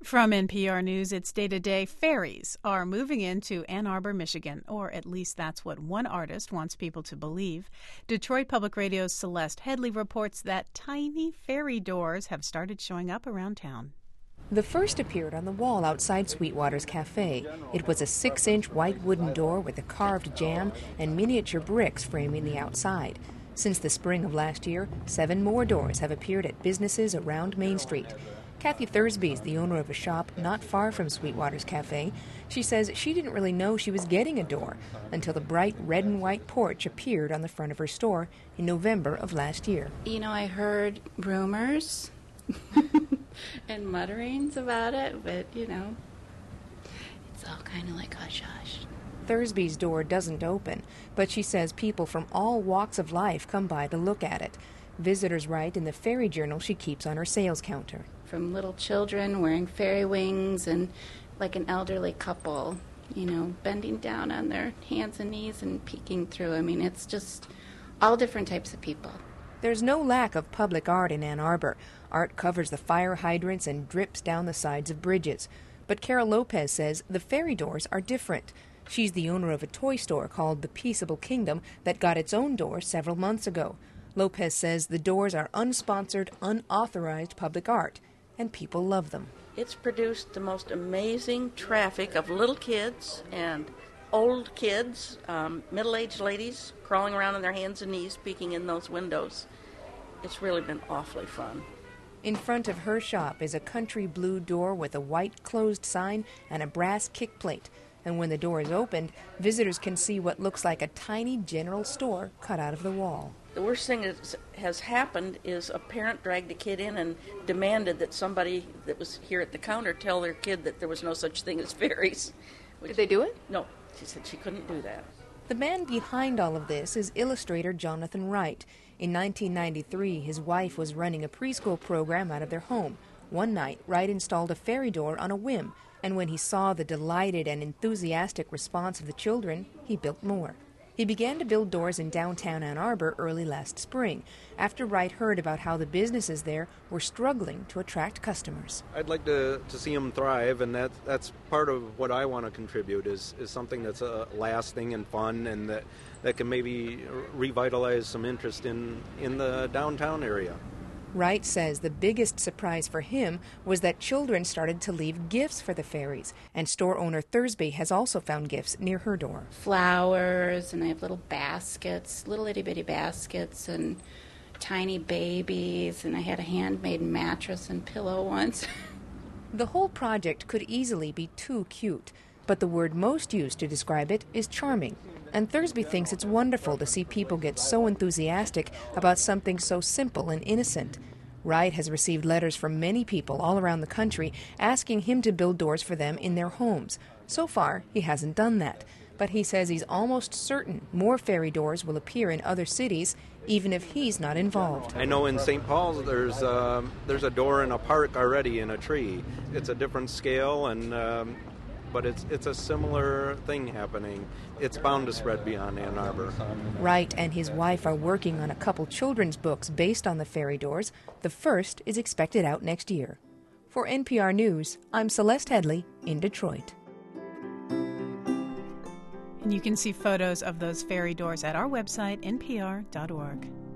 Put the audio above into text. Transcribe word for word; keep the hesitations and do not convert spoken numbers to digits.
From N P R News, it's day-to-day. Ferries are moving into Ann Arbor, Michigan, or at least that's what one artist wants people to believe. Detroit Public Radio's Celeste Headley reports that tiny ferry doors have started showing up around town. The first appeared on the wall outside Sweetwater's Cafe. It was a six-inch white wooden door with a carved jamb and miniature bricks framing the outside. Since the spring of last year, seven more doors have appeared at businesses around Main Street. Kathy Thursby is the owner of a shop not far from Sweetwater's Cafe. She says she didn't really know she was getting a door until the bright red and white porch appeared on the front of her store in November of last year. You know, I heard rumors and mutterings about it, but, you know, it's all kind of like hush-hush. Thursby's door doesn't open, but she says people from all walks of life come by to look at it. Visitors write in the ferry journal she keeps on her sales counter. From little children wearing fairy wings and like an elderly couple, you know, bending down on their hands and knees and peeking through. I mean, it's just all different types of people. There's no lack of public art in Ann Arbor. Art covers the fire hydrants and drips down the sides of bridges. But Carol Lopez says the ferry doors are different. She's the owner of a toy store called The Peaceable Kingdom that got its own door several months ago. Lopez says the doors are unsponsored, unauthorized public art, and people love them. It's produced the most amazing traffic of little kids and old kids, um, middle-aged ladies crawling around on their hands and knees, peeking in those windows. It's really been awfully fun. In front of her shop is a country blue door with a white closed sign and a brass kick plate. And when the door is opened, visitors can see what looks like a tiny general store cut out of the wall. The worst thing that has happened is a parent dragged a kid in and demanded that somebody that was here at the counter tell their kid that there was no such thing as ferries. Did they do it? No, she said she couldn't do that. The man behind all of this is illustrator Jonathan Wright. In nineteen ninety-three, his wife was running a preschool program out of their home. One night, Wright installed a ferry door on a whim, and when he saw the delighted and enthusiastic response of the children, he built more. He began to build doors in downtown Ann Arbor early last spring, after Wright heard about how the businesses there were struggling to attract customers. I'd like to, to see them thrive, and that, that's part of what I want to contribute, is, is something that's uh, lasting and fun, and that, that can maybe revitalize some interest in, in the downtown area. Wright says the biggest surprise for him was that children started to leave gifts for the ferries, and store owner Thursby has also found gifts near her door. Flowers, and I have little baskets, little itty-bitty baskets, and tiny babies, and I had a handmade mattress and pillow once. The whole project could easily be too cute, but the word most used to describe it is charming. And Thursby thinks it's wonderful to see people get so enthusiastic about something so simple and innocent. Wright has received letters from many people all around the country asking him to build doors for them in their homes. So far, he hasn't done that, but he says he's almost certain more ferry doors will appear in other cities, even if he's not involved. I know in Saint Paul's there's um, there's a door in a park already in a tree. It's a different scale, and um, but it's it's a similar thing happening. It's bound to spread beyond Ann Arbor. Wright and his wife are working on a couple children's books based on the ferry doors. The first is expected out next year. For N P R News, I'm Celeste Headley in Detroit. And you can see photos of those ferry doors at our website, N P R dot org.